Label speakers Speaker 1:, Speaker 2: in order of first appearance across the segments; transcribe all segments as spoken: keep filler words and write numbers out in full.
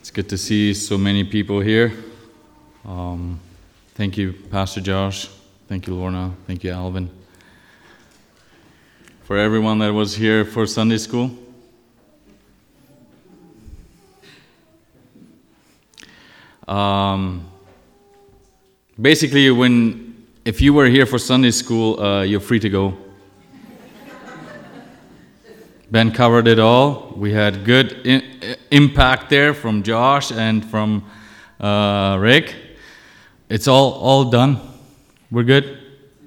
Speaker 1: It's good to see so many people here. Um, thank you, Pastor Josh. Thank you, Lorna. Thank you, Alvin. For everyone that was here for Sunday school. Um, basically, when if you were here for Sunday school, uh, you're free to go. Ben covered it all. We had good in, impact there from Josh and from uh, Rick. It's all all done. We're good.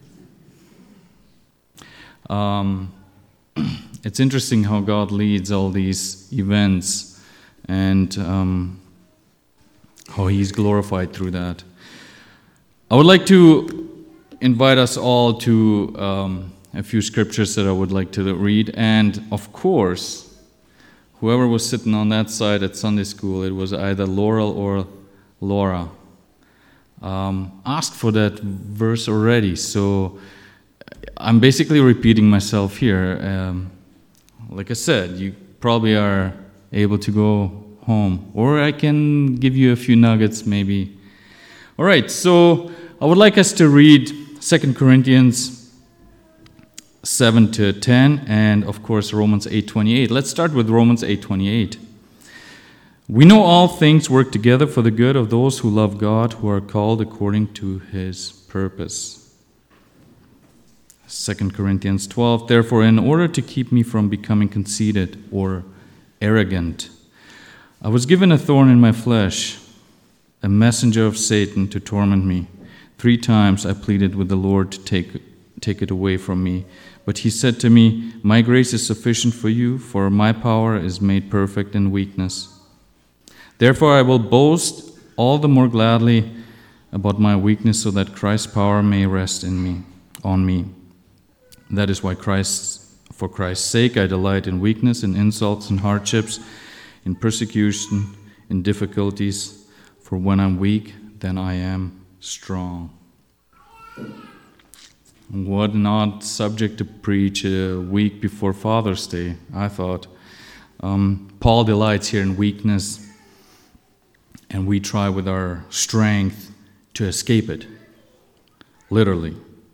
Speaker 1: Um, it's interesting how God leads all these events and um, how He's glorified through that. I would like to invite us all to um, a few scriptures that I would like to read. And of course, whoever was sitting on that side at Sunday school, it was either Laurel or Laura, um, asked for that verse already. So I'm basically repeating myself here. Um, like I said, you probably are able to go home, or I can give you a few nuggets maybe. All right, so I would like us to read Second Corinthians seven to ten, and of course Romans eight twenty-eight. Let's start with Romans eight twenty-eight. We know all things work together for the good of those who love God, who are called according to His purpose. Second Corinthians twelve. Therefore, in order to keep me from becoming conceited or arrogant, I was given a thorn in my flesh, a messenger of Satan to torment me. Three times I pleaded with the Lord to take take it away from me. But He said to me, my grace is sufficient for you, for my power is made perfect in weakness. Therefore I will boast all the more gladly about my weakness, so that Christ's power may rest in me, on me. That is why Christ, for Christ's sake I delight in weakness, in insults, in hardships, in persecution, in difficulties. For when I'm weak, then I am strong. What an odd subject to preach a week before Father's Day, I thought. Um, Paul delights here in weakness, and we try with our strength to escape it, literally.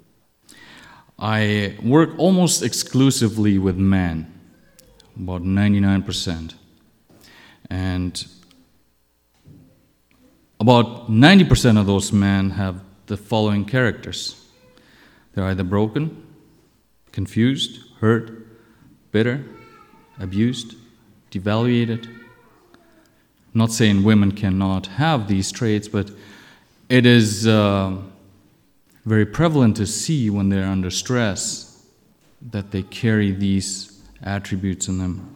Speaker 1: I work almost exclusively with men, about ninety-nine percent. And about ninety percent of those men have the following characters. They're either broken, confused, hurt, bitter, abused, devaluated. I'm not saying women cannot have these traits, but it is uh, very prevalent to see when they're under stress that they carry these attributes in them.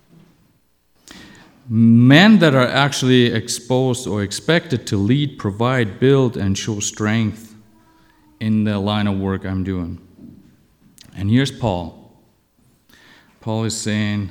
Speaker 1: Men that are actually exposed or expected to lead, provide, build, and show strength in the line of work I'm doing. And here's Paul. Paul is saying,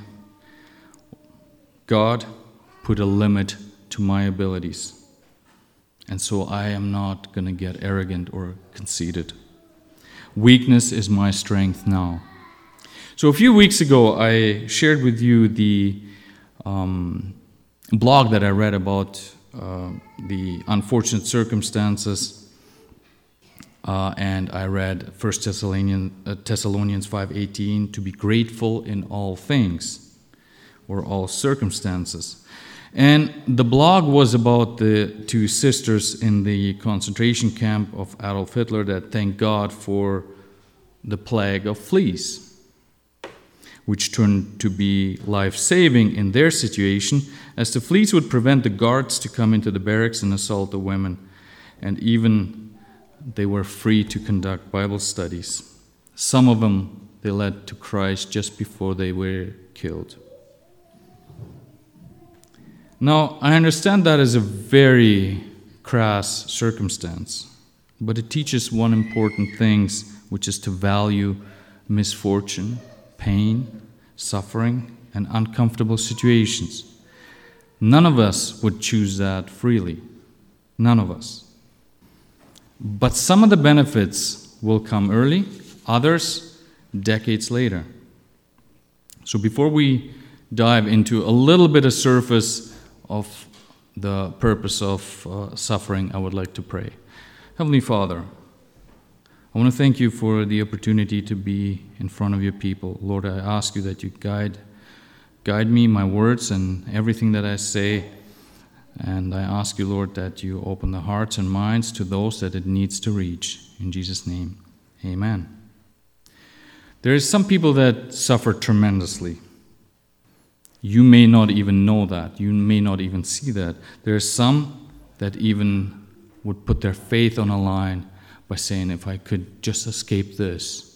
Speaker 1: God put a limit to my abilities, and so I am not going to get arrogant or conceited. Weakness is my strength now. So a few weeks ago, I shared with you the um, blog that I read about uh, the unfortunate circumstances. Uh, and I read First Thessalonians, uh, Thessalonians five eighteen, to be grateful in all things, or all circumstances. And the blog was about the two sisters in the concentration camp of Adolf Hitler that thanked God for the plague of fleas, which turned to be life-saving in their situation, as the fleas would prevent the guards to come into the barracks and assault the women, and even they were free to conduct Bible studies. Some of them, they led to Christ just before they were killed. Now, I understand that is a very crass circumstance, but it teaches one important thing, which is to value misfortune, pain, suffering, and uncomfortable situations. None of us would choose that freely. None of us. But some of the benefits will come early, others decades later. So before we dive into a little bit of surface of the purpose of uh, suffering, I would like to pray. Heavenly Father, I want to thank you for the opportunity to be in front of your people. Lord, I ask you that you guide, guide me, my words, and everything that I say. And I ask you, Lord, that you open the hearts and minds to those that it needs to reach. In Jesus' name, amen. There is some people that suffer tremendously. You may not even know that. You may not even see that. There are some that even would put their faith on a line by saying, if I could just escape this.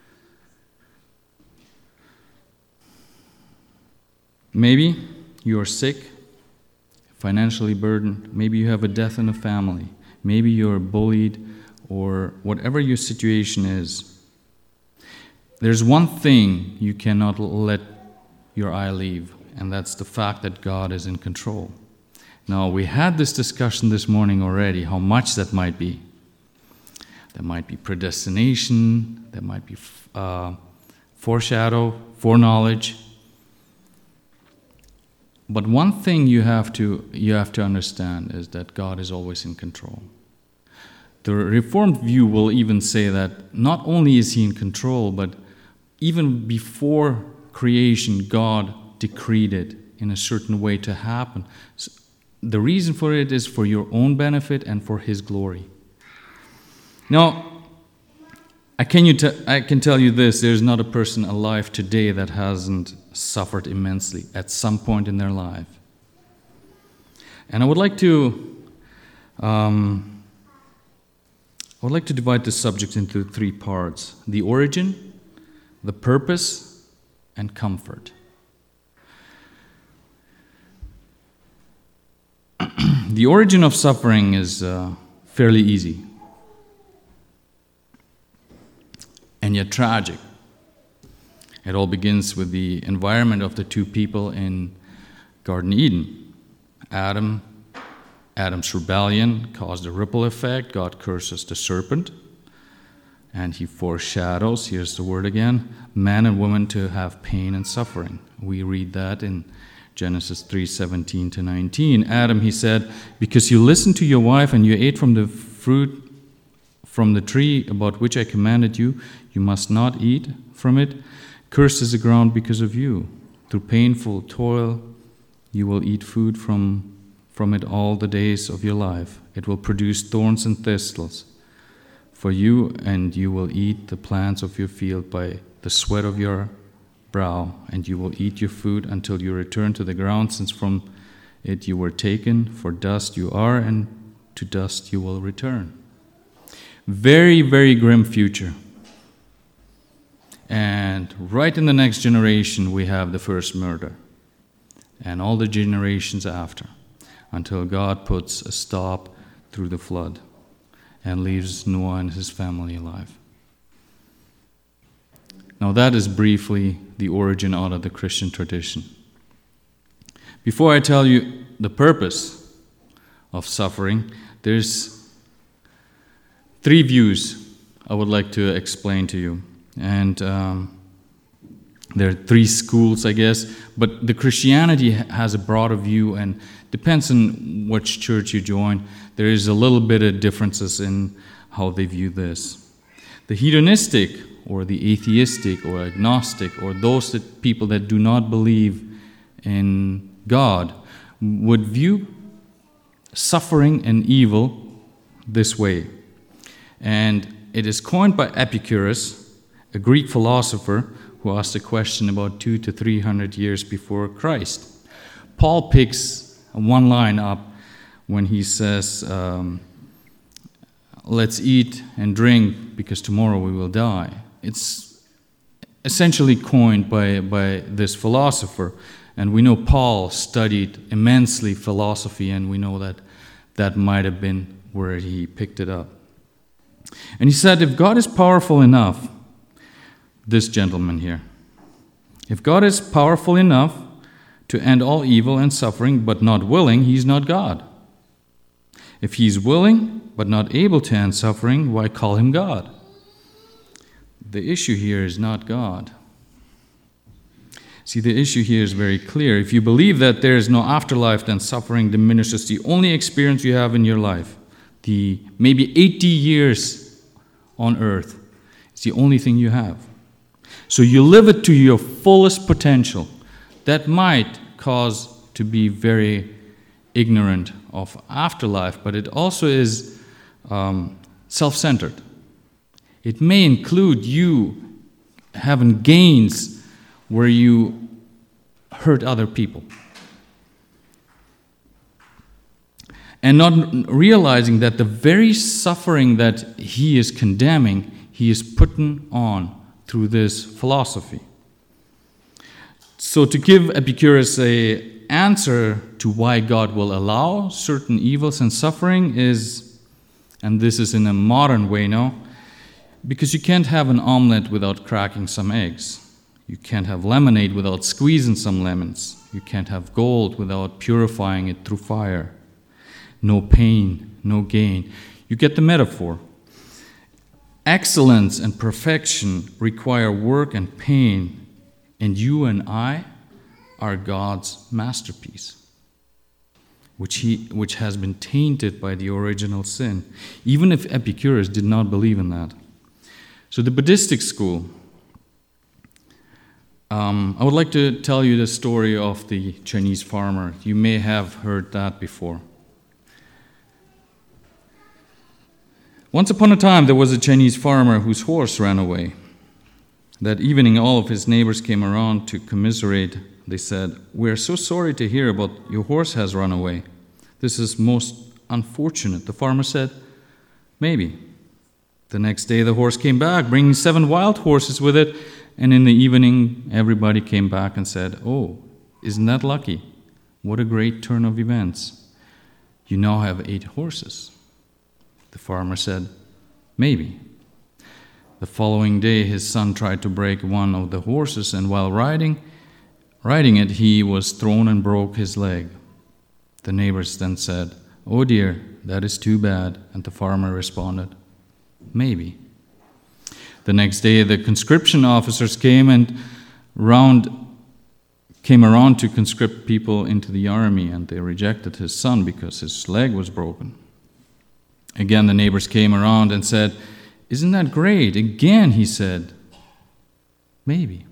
Speaker 1: Maybe you are sick, financially burdened. Maybe you have a death in the family. Maybe you're bullied, or whatever your situation is. There's one thing you cannot let your eye leave, and that's the fact that God is in control. Now, we had this discussion this morning already, how much that might be. There might be predestination, there might be uh, foreshadow, foreknowledge. But one thing you have to you have to understand is that God is always in control. The Reformed view will even say that not only is he in control, but even before creation, God decreed it in a certain way to happen. So the reason for it is for your own benefit and for his glory. Now, I can, you t- I can tell you this, there's not a person alive today that hasn't suffered immensely at some point in their life. And I would like to um, I would like to divide this subject into three parts: the origin, the purpose, and comfort. The origin of suffering is uh, fairly easy, and yet tragic. It all begins with the environment of the two people in Garden Eden. Adam, Adam's rebellion caused a ripple effect. God curses the serpent, and he foreshadows, here's the word again, man and woman to have pain and suffering. We read that in Genesis three seventeen to nineteen. Adam, he said, because you listened to your wife and you ate from the fruit from the tree about which I commanded you, you must not eat from it. Cursed is the ground because of you. Through painful toil, you will eat food from, from it all the days of your life. It will produce thorns and thistles for you, and you will eat the plants of your field by the sweat of your brow, and you will eat your food until you return to the ground, since from it you were taken, for dust you are, and to dust you will return. Very, very grim future. And right in the next generation, we have the first murder, and all the generations after, until God puts a stop through the flood and leaves Noah and his family alive. Now that is briefly the origin out of the Christian tradition. Before I tell you the purpose of suffering, there's three views I would like to explain to you. And um, there are three schools, I guess, but the Christianity has a broader view, and depends on which church you join. There is a little bit of differences in how they view this. The hedonistic, or the atheistic, or agnostic, or those that people that do not believe in God, would view suffering and evil this way. And it is coined by Epicurus, a Greek philosopher who asked a question about two to three hundred years before Christ. Paul picks one line up when he says, um, let's eat and drink because tomorrow we will die. It's essentially coined by, by this philosopher. And we know Paul studied immensely philosophy, and we know that that might have been where he picked it up. And he said, if God is powerful enough, this gentleman here, if God is powerful enough to end all evil and suffering, but not willing, he's not God. If he's willing, but not able to end suffering, why call him God? The issue here is not God. See, the issue here is very clear. If you believe that there is no afterlife, then suffering diminishes the only experience you have in your life. The maybe eighty years on earth is the only thing you have. So you live it to your fullest potential. That might cause to be very ignorant of afterlife, but it also is um, self-centered. It may include you having gains where you hurt other people. And not realizing that the very suffering that he is condemning, he is putting on through this philosophy. So to give Epicurus a answer to why God will allow certain evils and suffering is, and this is in a modern way now, because you can't have an omelet without cracking some eggs. You can't have lemonade without squeezing some lemons. You can't have gold without purifying it through fire. No pain, no gain. You get the metaphor. Excellence and perfection require work and pain, and you and I are God's masterpiece, which he which has been tainted by the original sin, even if Epicurus did not believe in that. So the Buddhistic school, um, I would like to tell you the story of the Chinese farmer. You may have heard that before. Once upon a time, there was a Chinese farmer whose horse ran away. That evening, all of his neighbors came around to commiserate. They said, "We are so sorry to hear about your horse has run away. This is most unfortunate." The farmer said, "Maybe." The next day, the horse came back, bringing seven wild horses with it. And in the evening, everybody came back and said, "Oh, isn't that lucky? What a great turn of events. You now have eight horses." The farmer said, "Maybe." The following day, his son tried to break one of the horses, and while riding, riding it, he was thrown and broke his leg. The neighbors then said, "Oh dear, that is too bad." And the farmer responded, "Maybe." The next day, the conscription officers came and round came around to conscript people into the army, and they rejected his son because his leg was broken. Again, the neighbors came around and said, "Isn't that great?" Again, he said, "Maybe."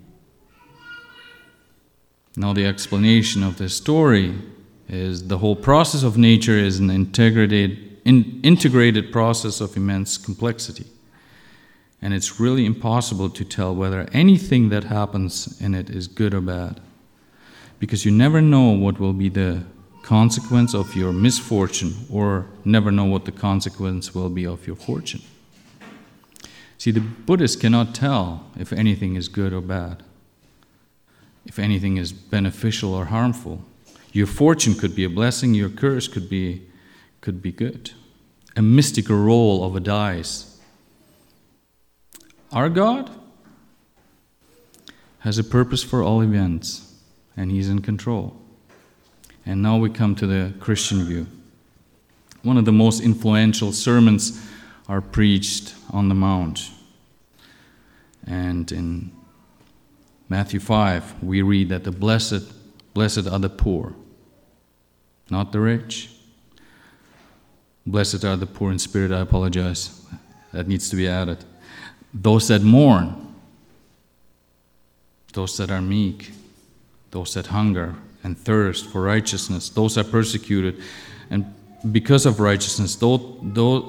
Speaker 1: Now, the explanation of this story is the whole process of nature is an integrated, in, integrated process of immense complexity. And it's really impossible to tell whether anything that happens in it is good or bad, because you never know what will be the consequence of your misfortune, or never know what the consequence will be of your fortune. See, the Buddhists cannot tell if anything is good or bad, if anything is beneficial or harmful. Your fortune could be a blessing, your curse could be, could be good. A mystical roll of a dice. Our God has a purpose for all events, and He's in control. And now we come to the Christian view. One of the most influential sermons are preached on the Mount. And in Matthew five, we read that the blessed, blessed are the poor, not the rich. Blessed are the poor in spirit, I apologize. That needs to be added. Those that mourn, those that are meek, those that hunger and thirst for righteousness, those are persecuted, and because of righteousness, those, those,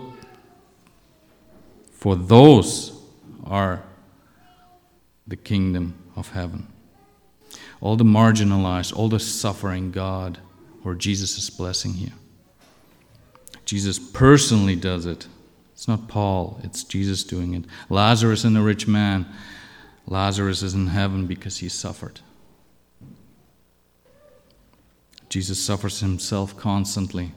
Speaker 1: for those are the kingdom of heaven. All the marginalized, all the suffering, God or Jesus is blessing here. Jesus personally does it. It's not Paul, it's Jesus doing it. Lazarus and the rich man, Lazarus is in heaven because he suffered. Jesus suffers himself constantly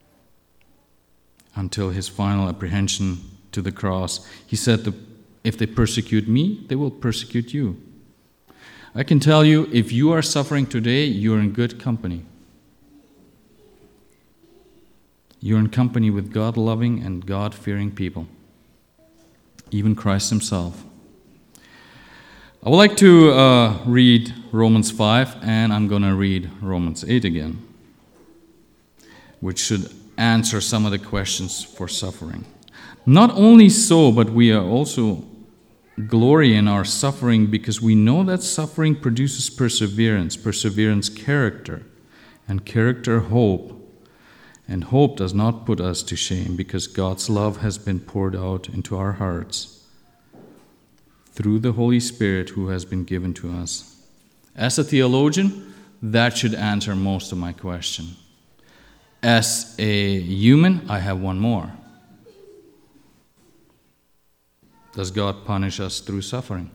Speaker 1: until his final apprehension to the cross. He said, "If they persecute me, they will persecute you." I can tell you, if you are suffering today, you're in good company. You're in company with God-loving and God-fearing people, even Christ himself. I would like to uh, read Romans five, and I'm going to read Romans eight again, which should answer some of the questions for suffering. Not only so, but we are also glory in our suffering because we know that suffering produces perseverance, perseverance character, and character hope. And hope does not put us to shame because God's love has been poured out into our hearts through the Holy Spirit who has been given to us. As a theologian, that should answer most of my question. As a human, I have one more. Does God punish us through suffering?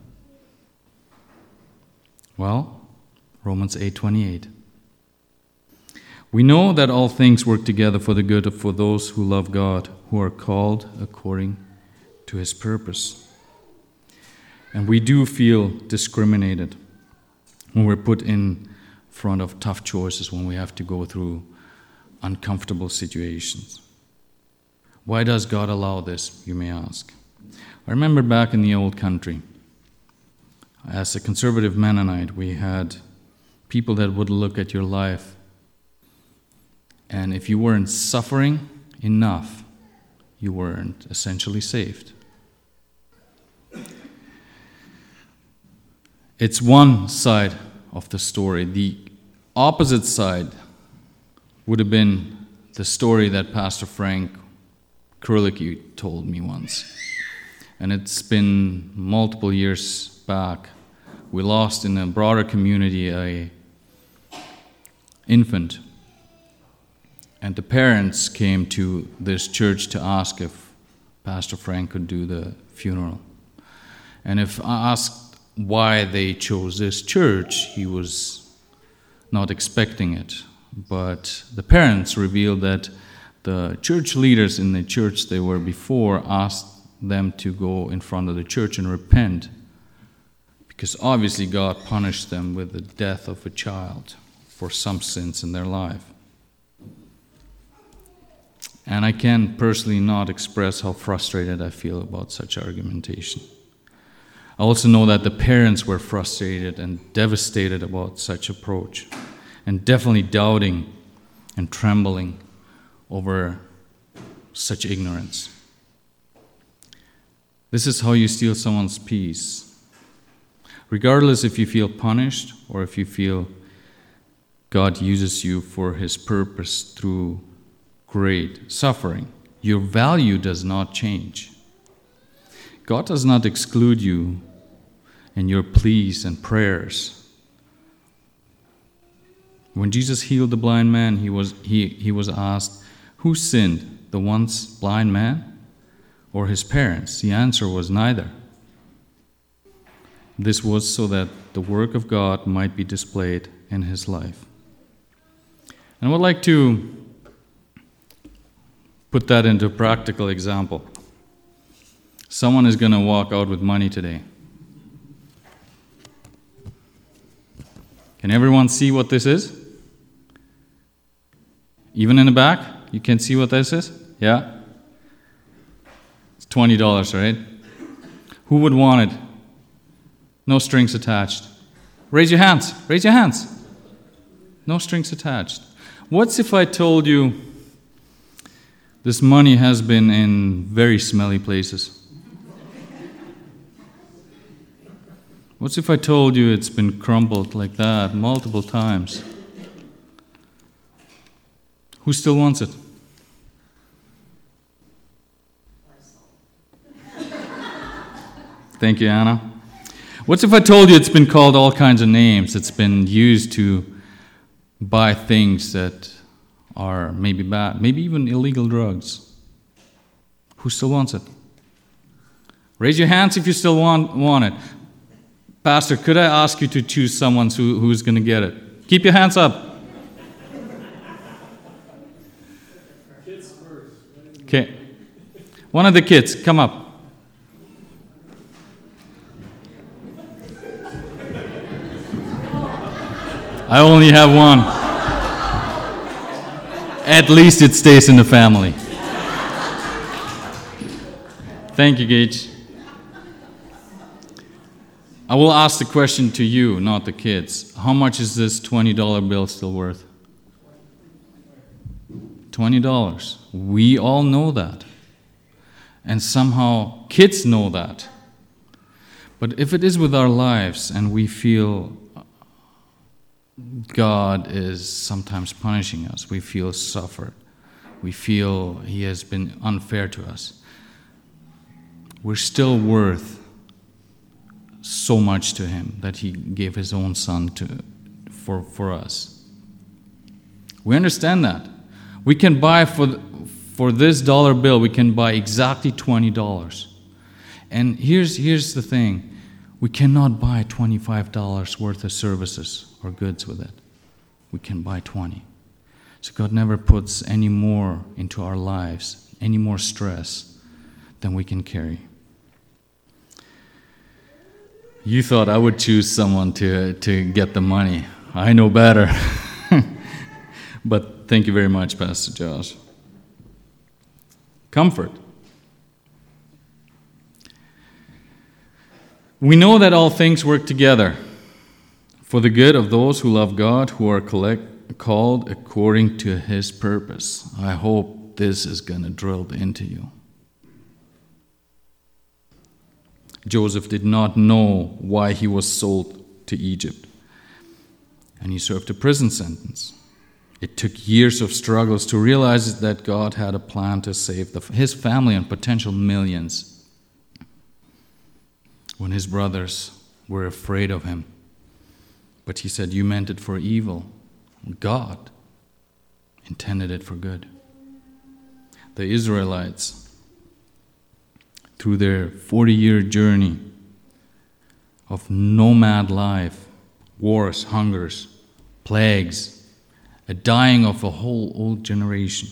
Speaker 1: Well, Romans eight twenty-eight. We know that all things work together for the good for those who love God, who are called according to his purpose. And we do feel discriminated when we're put in front of tough choices, when we have to go through uncomfortable situations. Why does God allow this, you may ask? I remember back in the old country, as a conservative Mennonite, we had people that would look at your life, and if you weren't suffering enough, you weren't essentially saved. It's one side of the story. The opposite side would have been the story that Pastor Frank Krulicki told me once. And it's been multiple years back. We lost in a broader community a infant. And the parents came to this church to ask if Pastor Frank could do the funeral. And if I asked why they chose this church, he was not expecting it. But the parents revealed that the church leaders in the church they were before asked them to go in front of the church and repent, because obviously God punished them with the death of a child for some sins in their life. And I can personally not express how frustrated I feel about such argumentation. I also know that the parents were frustrated and devastated about such approach, and definitely doubting and trembling over such ignorance. This is how you steal someone's peace. Regardless if you feel punished or if you feel God uses you for his purpose through great suffering, your value does not change. God does not exclude you in your pleas and prayers. When Jesus healed the blind man, he was, he, he was asked, who sinned, the once blind man or his parents? The answer was neither. This was so that the work of God might be displayed in his life. And I would like to put that into a practical example. Someone is going to walk out with money today. Can everyone see what this is? Even in the back, you can see what this is? Yeah? It's twenty dollars, right? Who would want it? No strings attached. Raise your hands. Raise your hands. No strings attached. What's if I told you this money has been in very smelly places? What's if I told you it's been crumbled like that multiple times? Who still wants it? Thank you, Anna. What's if I told you it's been called all kinds of names? It's been used to buy things that are maybe bad, maybe even illegal drugs. Who still wants it? Raise your hands if you still want, want it. Pastor, could I ask you to choose someone who, who's going to get it? Keep your hands up. Kids first. Okay. One of the kids, come up. I only have one. At least it stays in the family. Thank you, Gage. I will ask the question to you, not the kids. How much is this twenty dollar bill still worth? twenty dollars. We all know that. And somehow kids know that. But if it is with our lives and we feel God is sometimes punishing us, we feel suffered, we feel He has been unfair to us, we're still worth so much to Him that He gave His own Son to for, for us. We understand that. We can buy for, for this dollar bill, we can buy exactly twenty dollars. And here's, here's the thing. We cannot buy twenty-five dollars worth of services or goods with it. We can buy twenty. So God never puts any more into our lives, any more stress than we can carry. You thought I would choose someone to, to get the money. I know better. But thank you very much, Pastor Josh. Comfort. We know that all things work together for the good of those who love God, who are collect, called according to His purpose. I hope this is going to drill into you. Joseph did not know why he was sold to Egypt, and he served a prison sentence. It took years of struggles to realize that God had a plan to save the, his family and potential millions. When his brothers were afraid of him, but he said, "You meant it for evil. God intended it for good." The Israelites, through their forty-year journey of nomad life, wars, hungers, plagues, a dying of a whole old generation,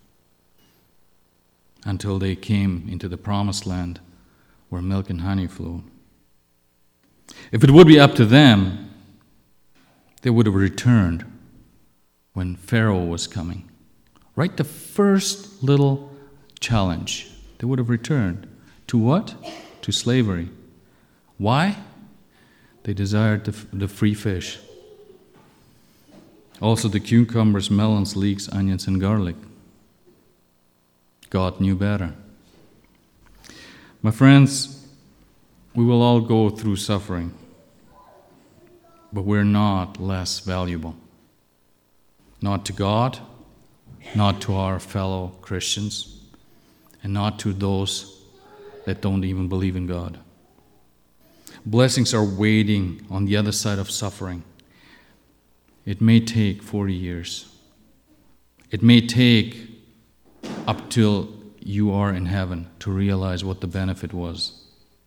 Speaker 1: until they came into the promised land where milk and honey flowed. If it would be up to them, they would have returned when Pharaoh was coming. Right, the first little challenge, they would have returned. To what? To slavery. Why? They desired the, the free fish. Also the cucumbers, melons, leeks, onions, and garlic. God knew better. My friends, we will all go through suffering, but we're not less valuable. Not to God, not to our fellow Christians, and not to those that don't even believe in God. Blessings are waiting on the other side of suffering. It may take forty years. It may take up till you are in heaven to realize what the benefit was.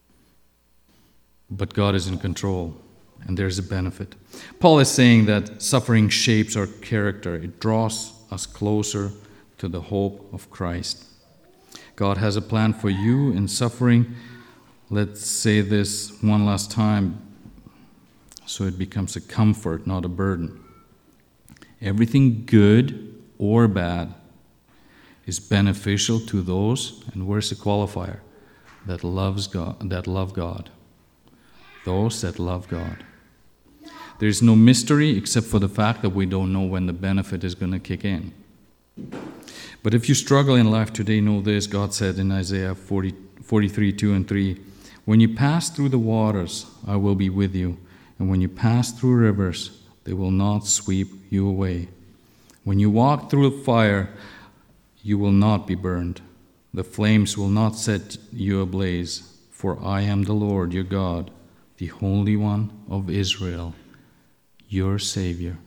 Speaker 1: But God is in control, and there's a benefit. Paul is saying that suffering shapes our character. It draws us closer to the hope of Christ. God has a plan for you in suffering. Let's say this one last time so it becomes a comfort, not a burden. Everything good or bad is beneficial to those, and where's the qualifier? That loves God, that love God. Those that love God. There's no mystery except for the fact that we don't know when the benefit is going to kick in. But if you struggle in life today, know this. God said in Isaiah forty, forty-three, two and three, "When you pass through the waters, I will be with you. And when you pass through rivers, they will not sweep you away. When you walk through fire, you will not be burned. The flames will not set you ablaze. For I am the Lord your God, the Holy One of Israel, your Savior."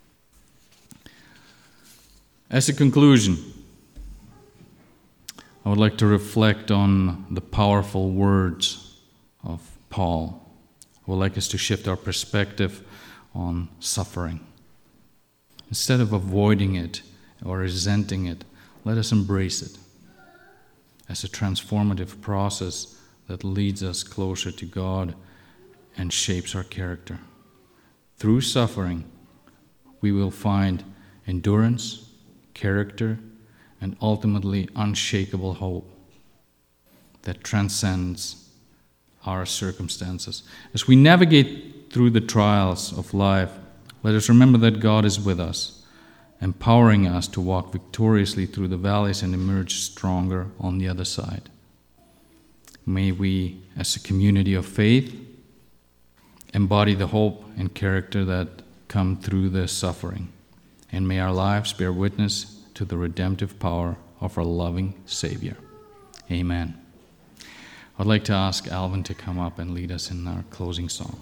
Speaker 1: As a conclusion, I would like to reflect on the powerful words of Paul. I would like us to shift our perspective on suffering. Instead of avoiding it or resenting it, let us embrace it as a transformative process that leads us closer to God and shapes our character. Through suffering, we will find endurance, character, and ultimately unshakable hope that transcends our circumstances. As we navigate through the trials of life, let us remember that God is with us, empowering us to walk victoriously through the valleys and emerge stronger on the other side. May we, as a community of faith, embody the hope and character that come through the suffering, and may our lives bear witness to the redemptive power of our loving Savior. Amen. I'd like to ask Alvin to come up and lead us in our closing song.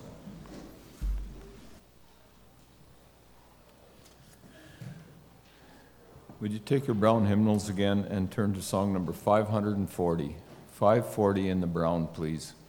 Speaker 2: Would you take your brown hymnals again and turn to song number five hundred forty? five forty in the brown, please.